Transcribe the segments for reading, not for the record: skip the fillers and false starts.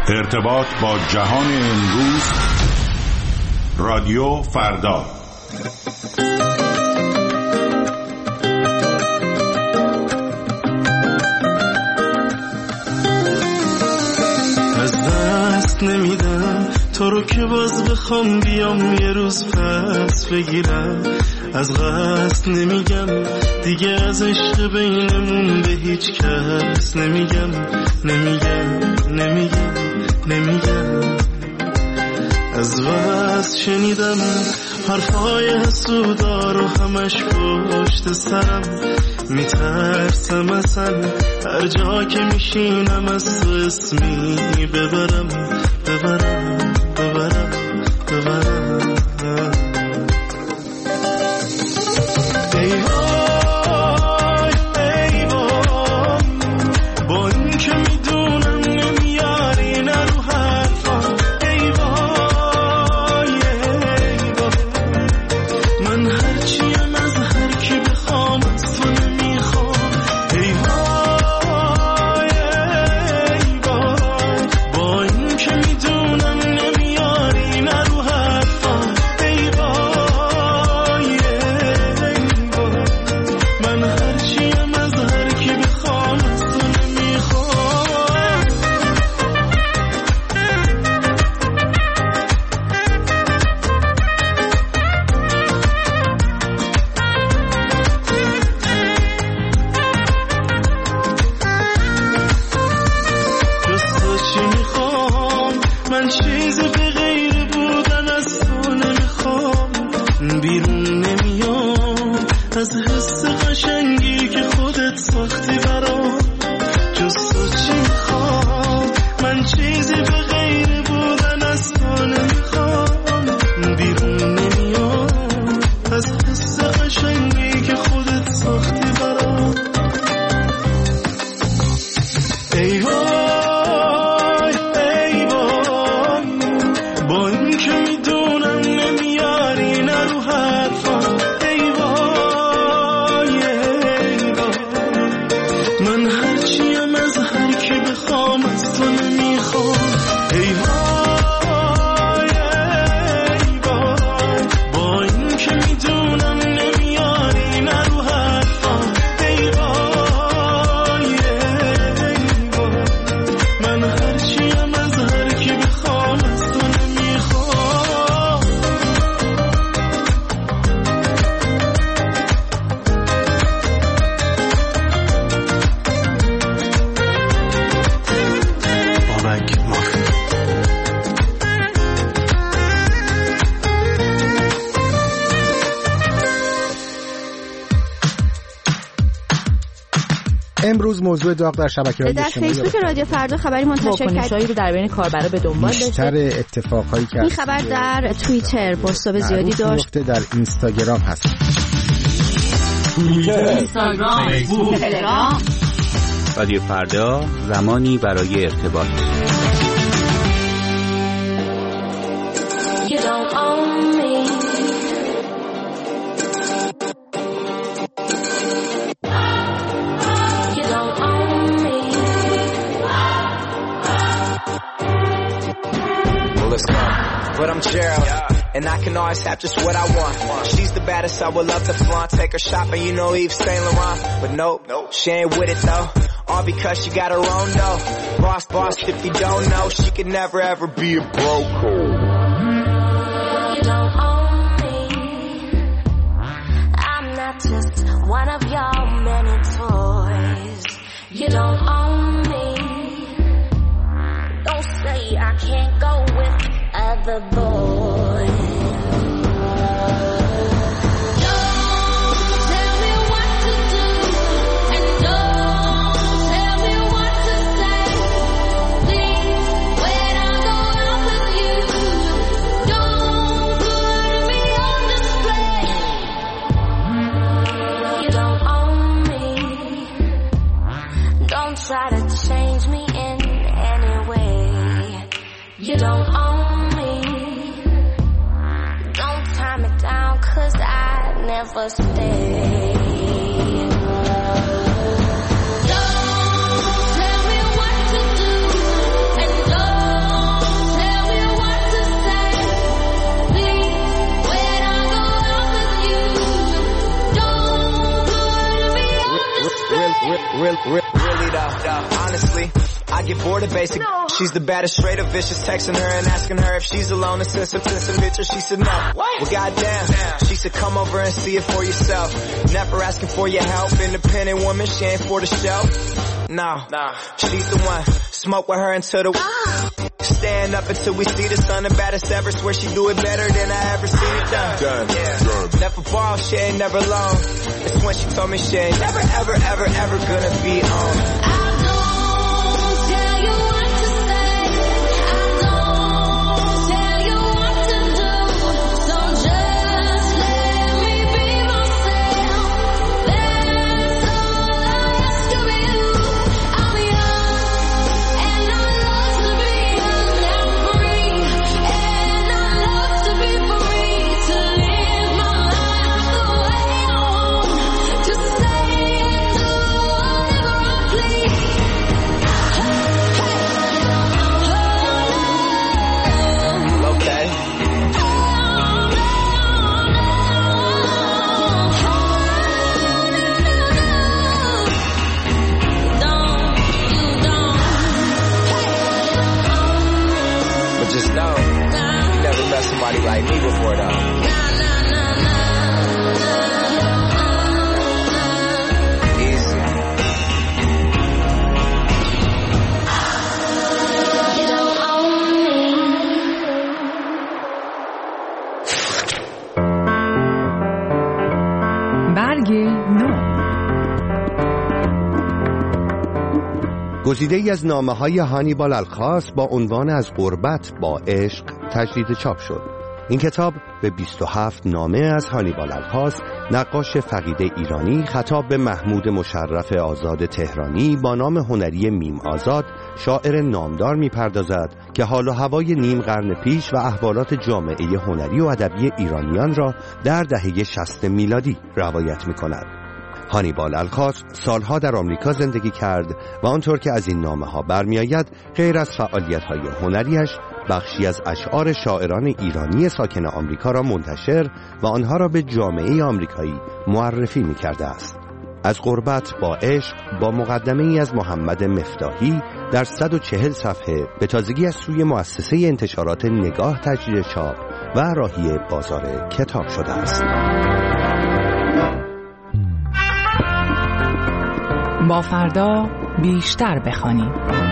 ارتباط با جهان امروز. رادیو فردا. از دست نمیدم تو رو که باز بخوام بیام یه روز پس بگیرم. از قصد نمیگم دیگه از عشق بینمون به هیچ کس نمیگم. از وقت شنیدم حرفای حسودا رو همش پشت سرم. میترسم اصلا هر جا که میشینم از تو اسمی ببرم. ای وای با این که میدونم نمیاری نرو حرفم. ای وای من هرچیم از هر کی بخوام از تو نمیخوام. ای وای با این که میدونم نمیاری نرو حرفم. ای وای من هرچیم از هر کی بخوام از تو نمیخوام. جز تو چی میخوام من چیزی به غیر بودن از تو نمیخوام. بیرون نمیام از حس قشنگی که خودت ساختی برام. جز تو چی میخوام من چیزی به غیر بودن از تو نمیخوام. بیرون نمیام از حس قشنگی که خودت ساختی برام. ای وای با این که میدونم نمیاری نرو حرفم. ای وای من هرچیم از هر کی بخوام از تو نمیخوام. ای وای با این که میدونم نمیاری نرو حرفم. ای وای من هرچیم از هر کی بخوام از تو نمیخوام. بابک مافی. امروز موضوع داغ در شبکه‌های در اجتماعی فیسبوک رادیو فردا خبری منتشر کرد رو در بین کاربرا به دنبال داشته. بیشتر اتفاقهایی که این خبر در توییتر بازتاب زیادی داشت. در اینستاگرام هست. اینستاگرام، فیسبوک، تلگرام. رادیو فردا، زمانی برای ارتباط. You don't own me. You don't own me. Well, let's go. But I'm Gerald, and I can always have just what I want. She's the baddest, I would love to flaunt. Take her shopping, you know Yves Saint Laurent. But nope, she ain't with it though. All because she got her own dough. Boss, if you don't know, she could never ever be a broke. You don't own me. I'm not just one of your many toys. You don't own me. Don't say I can't go with other boys. Don't tell me what to do, and don't tell me what to say. Please, when I go out with you, don't put me on display. You don't own me. Don't try to change me in any way. You don't own me. Don't tie me down, 'cause I never stay. Don't tell me what to do, and don't Really though, honestly, I get bored of basic. No. She's the baddest, straight up vicious, texting her and asking her if she's alone and send some pictures. She said no. What? Well, goddamn. She said come over and see it for yourself. Never asking for your help. Independent woman, she ain't for the show. Nah, she's the one. Smoke with her until the stand up until we see the sun. The baddest ever. Swear she do it better than I ever seen it done. Yeah. Never fall, she ain't never alone. It's when she told me she ain't never, ever, ever, ever gonna be on. Somebody like me before though. Easy. برگ نو. گزیده‌ای از نامه‌های هانیبال الخاص با عنوان از غربت با عشق تجدید چاپ شد. این کتاب به 27 نامه از هانیبال الخاص، نقاش فقیده ایرانی، خطاب به محمود مشرف آزاد تهرانی با نام هنری میم آزاد، شاعر نامدار می‌پردازد که حال و هوای نیم قرن پیش و احوالات جامعه هنری و ادبی ایرانیان را در دهه 60 میلادی روایت می‌کند. هانیبال الخاص سالها در آمریکا زندگی کرد و آنطور که از این نامه‌ها برمی‌آید غیر از فعالیت‌های هنریش بخشی از اشعار شاعران ایرانی ساکن آمریکا را منتشر و آنها را به جامعه آمریکایی معرفی می‌کرده است. از غربت با عشق با مقدمه‌ای از محمد مفتاحی در 140 صفحه به تازگی از سوی مؤسسه انتشارات نگاه تجدید چاپ و راهی بازار کتاب شده است. با فردا بیشتر بخوانیم.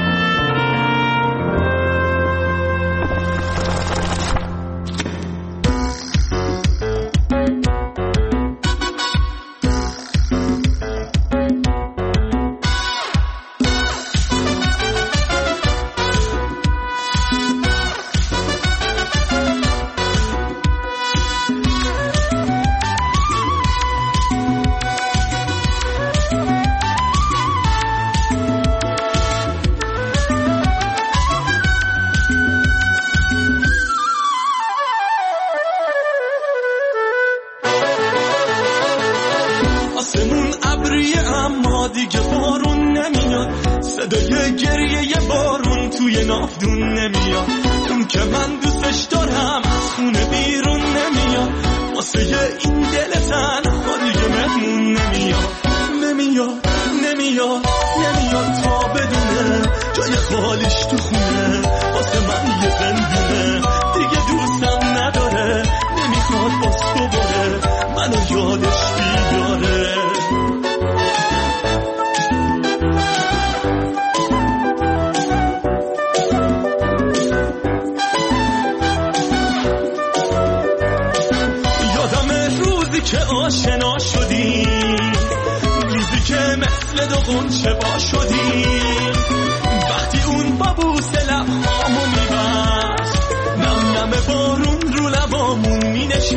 آشنا شدیم، روزی که مثل دو غنچه با شدیم، وقتی اون با بوسه لبهامو میبست، نم نم بارون رو لبامون مینشست.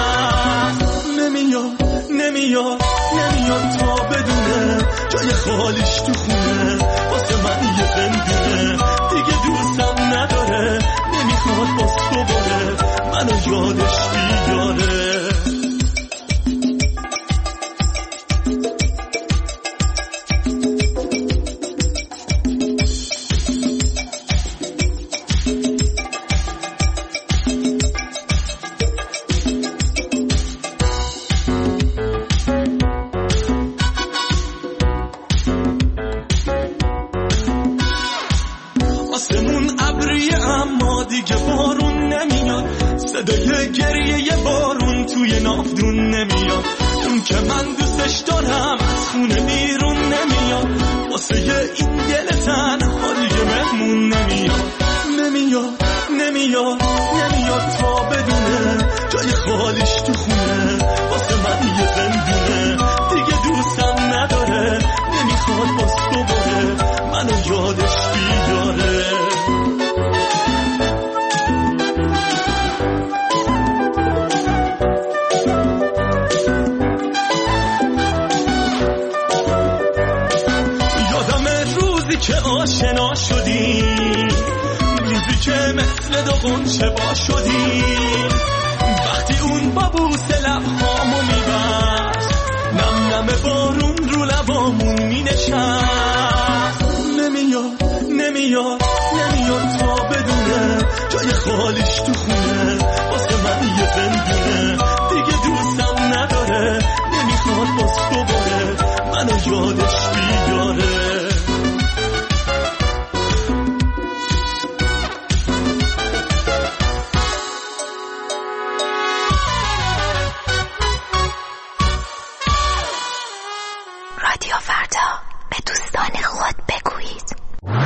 نمیاد تا بدونه جای خالیش تو خونه، واسه من یه زندونه دیگه دوستم نداره، نمیخواد باز دوباره منو یادش بیاره. آسمون ابریه اما دیگه بارون نمیاد، صدای گریه بارون توی ناودون نمیاد. اون که من دوستش دارم از خونه بیرون نمیاد، واسه این دل تنها دیگه مهمون نمیاد. نمیاد نمیاد نمیاد تا بدونه جای خالیش تو خونه، واسه من یه زندونه دیگه دوستم نداره، نمیخواد باز دوباره منو یادش بیداره. یادم روزی که آشنا شدیم، روزی که مثل دو غنچه با شدیم، وقتی اون با بوسه لبهامو میبست، نم نم بارون رو لبامون مینشست. نمیاد نمیاد نمیاد تا بدونه جای خالیش تو خونه، واسه من یه زندونه دیگه دوستم نداره، نمیخواد باز دوباره منو یادش بیداره. رادیو فردا، به دوستان خود بگویید.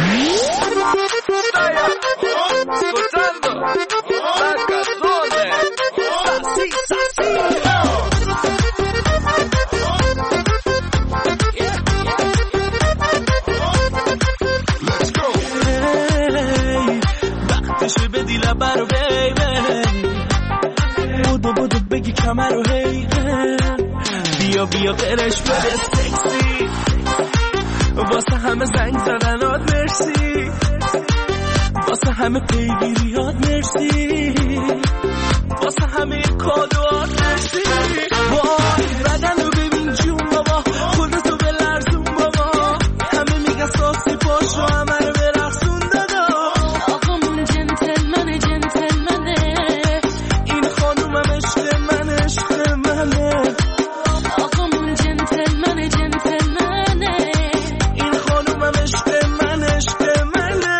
وقتشه بدی لبه رو بیبی، بودو بودو بگی کمر رو هی، بیا بیا قرش بده سکسی، واسه همه زنگ زدنات مرسی، واسه همه پیگیریات مرسی، واسه همه کادوات مرسی. وای بدن رو ببین جون بابا، خودتو بلرزون بابا، همه میگن ساسی پاش رو همه رو برقصون دادا. آقامون جنتلمنه جنتلمنه، این خانومم عشق من عشق منه. آقامون جنتلمنه جنتلمنه، این خانومم عشق من عشق منه.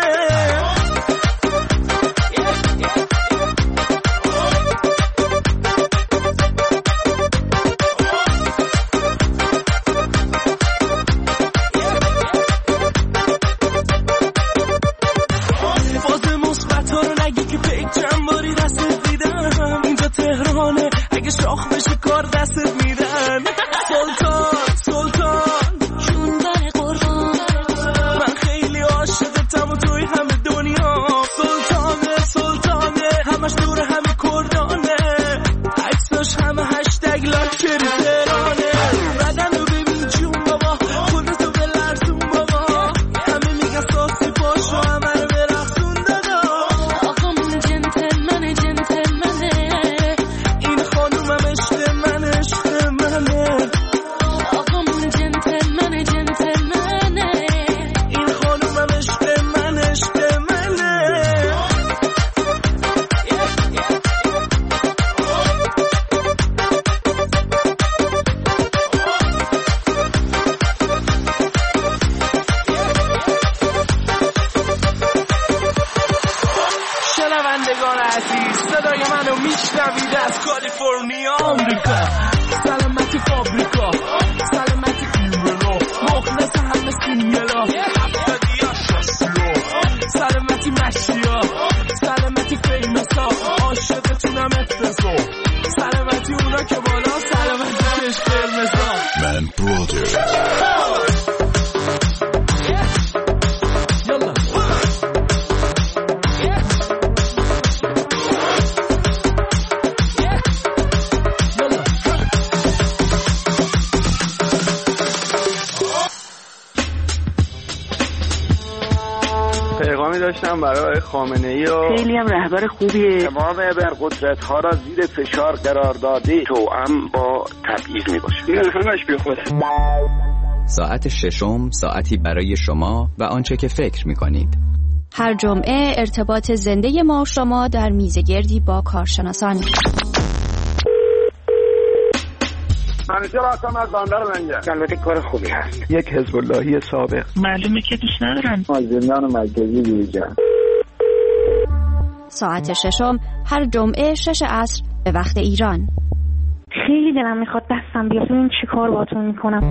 فاز مثبت ها رو نگی که پیک چند باری دستت دیدم، اینجا تهرانه اگه شاخ بشه کار دستت میدن. سلطان سلطان جون بر قربان، من خیلی عاشقتم و توی همه دنیا. سلطانه سلطانه همش دور همه کردانه، عکساش همه هشتگ لاکچری تهرانه. بدن رو ببین جون بابا، خودتو بلرزون بابا، همه میگن ساسی پاش رو همه رو برقصون دادا. آقامون جنتلمنه جنتلمنه، این خانومم عشق من عشق منه. آقامون جنتلمنه جنتلمنه، این خانومم عشق من عشق منه. شنوندگان عزیز، صدای منو میشنوید از کالیفرنیا آمریکا. سلامتی فابریکا، سلامتی ایمنو، مخلص همه سینگلا، هفتادی ها شاسلو، سلامتی مشیا، سلامتی فیمسا، عاشقتونم افرزو، سلامتی اونا که بالا، سلامتی چشم قرمزا. من برادر یالا پیغامی داشتم برای خامنه‌ای و خیلی هم رهبر خوبیه. تمام ابرقدرت‌ها را زیر فشار قرار داده، توأم با تبعیض میباشه. این همش بیخوده. ساعت ششم، ساعتی برای شما و آنچه که فکر می‌کنید. هر جمعه ارتباط زنده ما و شما در میزگردی با کارشناسان. همیشه راستم از باندار منگه. البته کار خوبی هست. یک حزب اللهی سابق. معلومه که دوست ندارن. زندان مرکزی بیرجان. ساعت ششم هر جمعه 6 عصر به وقت ایران. خیلی دلم میخواد دستم بیاد ببین چی کار باهاتون میکنم.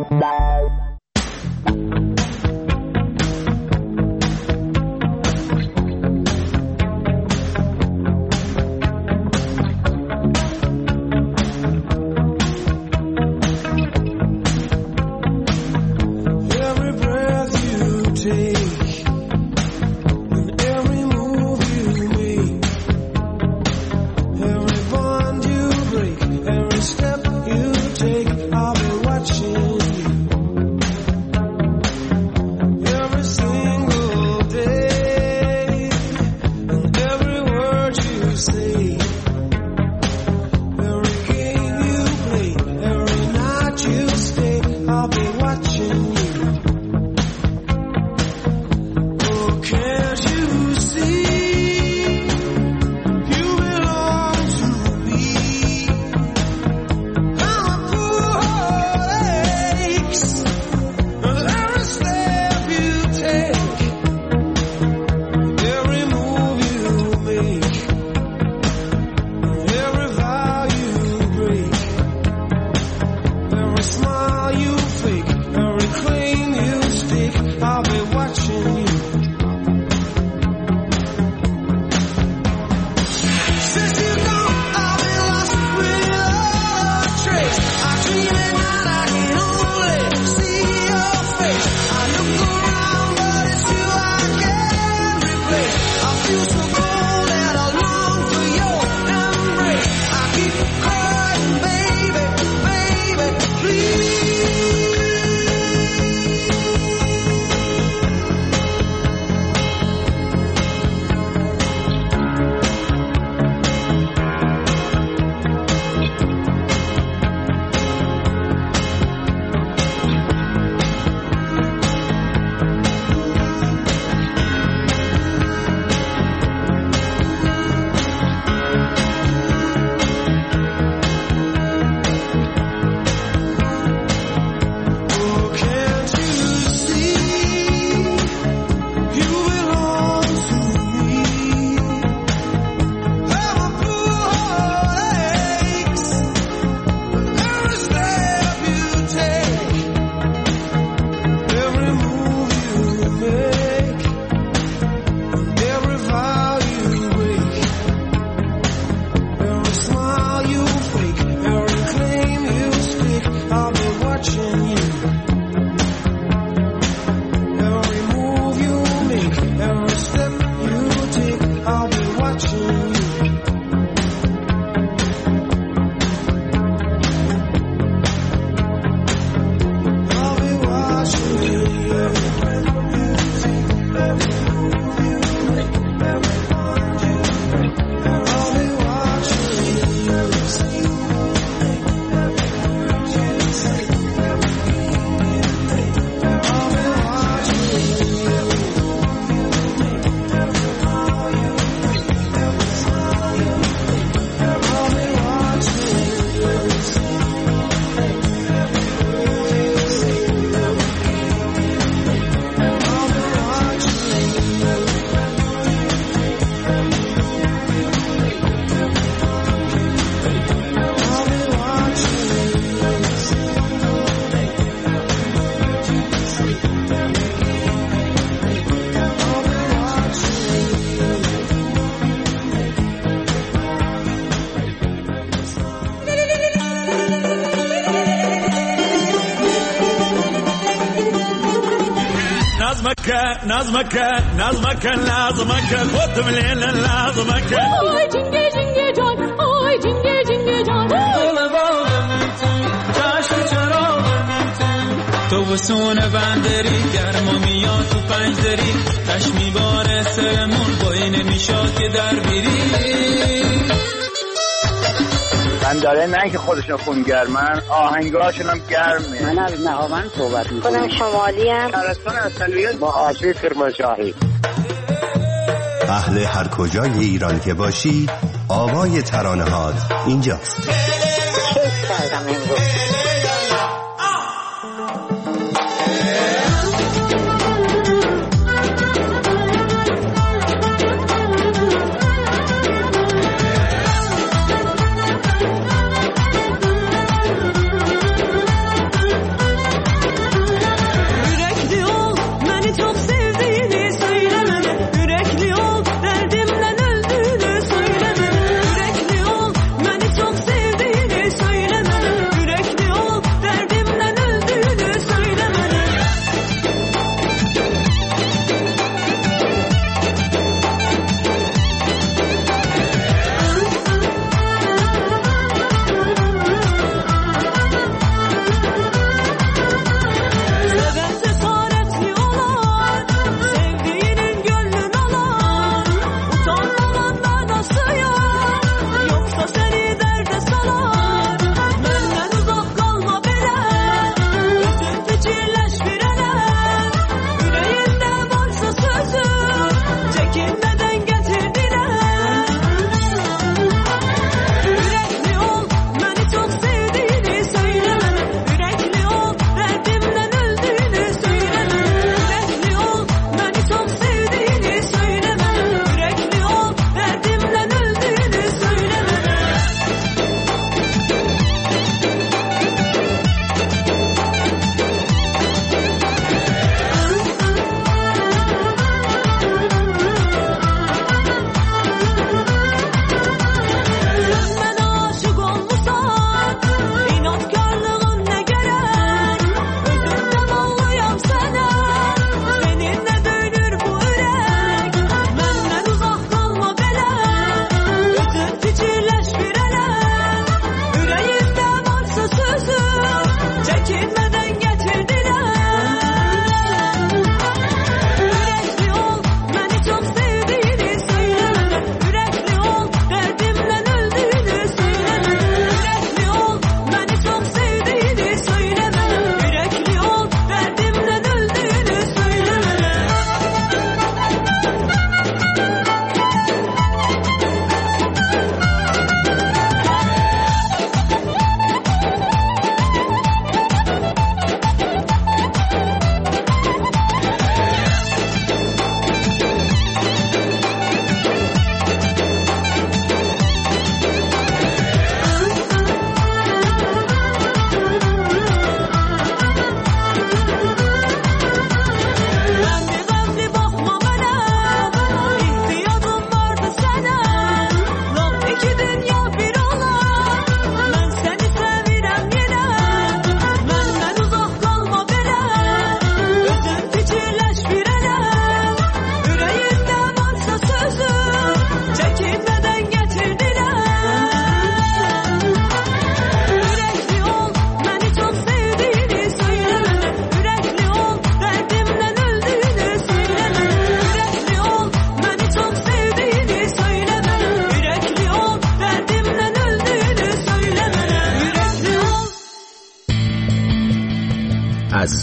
نظمك لازمك خد من الليل لازمك آی جنگه جنگه جان آی جنگه جنگه جان دل باغم چشم چراغم تو وسون بندری گرم میاد تو پنجدری تش میباره سرمون بای نمیشاد که در بیری من داره نه که خودشون خونگرمن آهنگاشون هم گرمه. من از نهاون صحبت میکنم. خودم شمالی هم شهرستان اصلیت با آشوی کرمانشاهی. اهل هر کجای ایران که باشی آوای ترانه‌هات اینجاست. کیف کردم امروز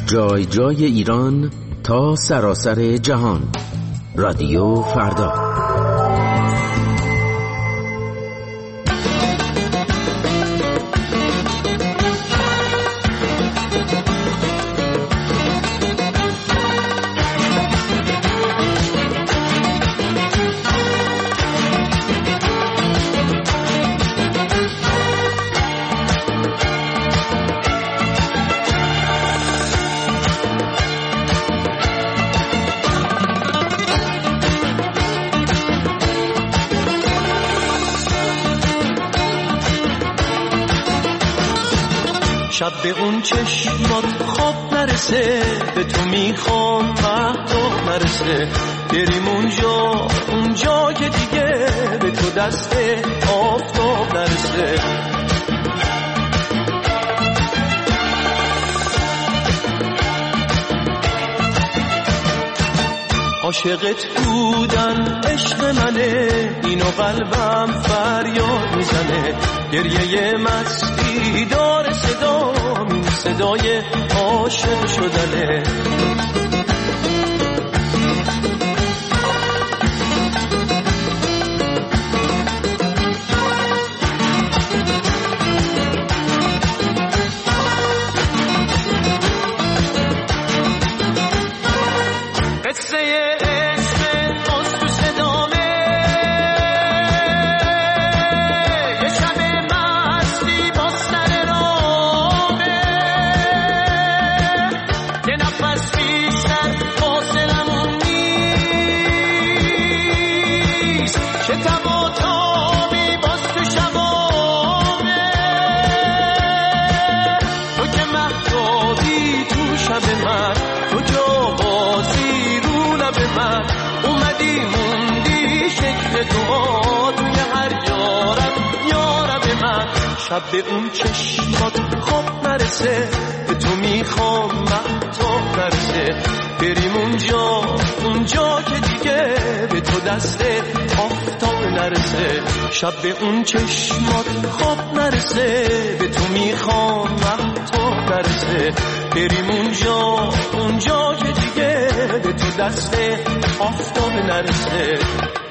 جای جای ایران تا سراسر جهان. رادیو فردا. شب به اون چشمات خواب نرسه، به تو میخوام مهتاب نرسه، بریم اونجا که دیگه به تو دست آفتاب نرسه. عاشقت بودن عشق منه، اینو قلبم فریاد میزنه، گریه مستی داره صدام، این صدای عاشق شدنه. شب به اون چشمات خواب نرسه، به تو میخوام مهتاب نرسه، بریم اونجا که دیگه به تو دست آفتاب نرسه. شب به اون چشمات خواب نرسه، به تو میخوام مهتاب نرسه، بریم اونجا که دیگه به تو دست آفتاب نرسه.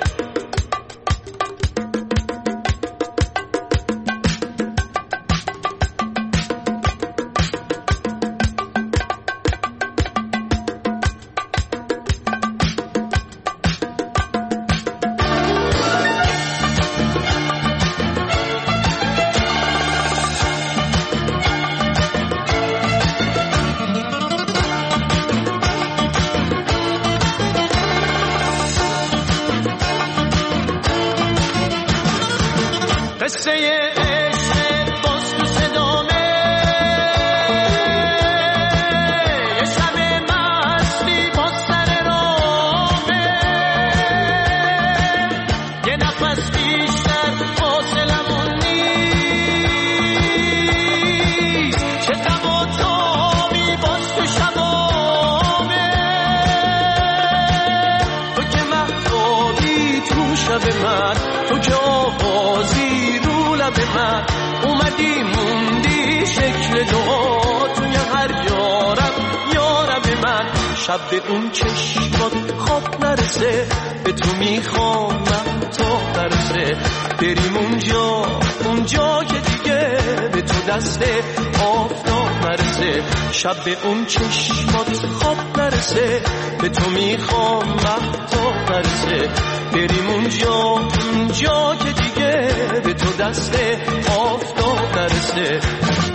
تو که آوازی رو لب من، اومدی موندی شکل دعا توی هر یارب من. شب به اون چشمات خواب نرسه، به تو میخوام مهتاب نرسه، بریم اونجا که دیگه به تو دست آفتاب نرسه. شب به اون چشمات خواب نرسه، به تو میخوام مهتاب نرسه، بریم اونجا که دیگه به تو دست آفتاب نرسه.